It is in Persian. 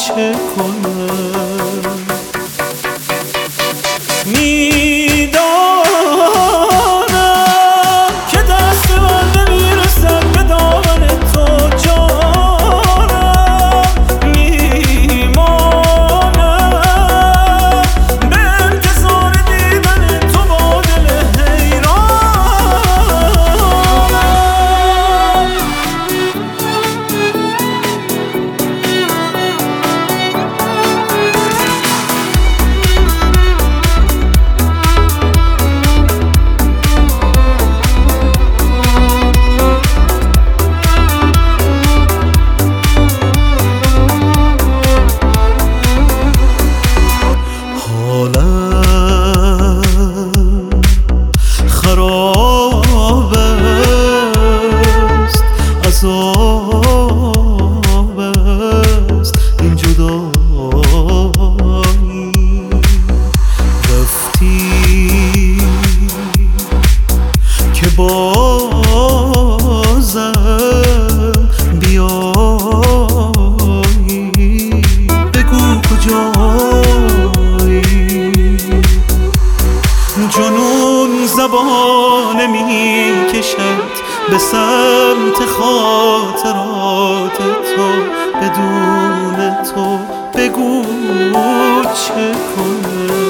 چه کنم؟ میدانم که دست من نمیرسد به دامن تو جانم، میمانم به انتظار دیدن تو با دل حیرانم. خراب است، عذاب است این جدایی. رفتی که بازم بیایی، بگو کجایی. جنون زبان می کشد به سمت خاطرات تو، بدون تو بگو چه کنم؟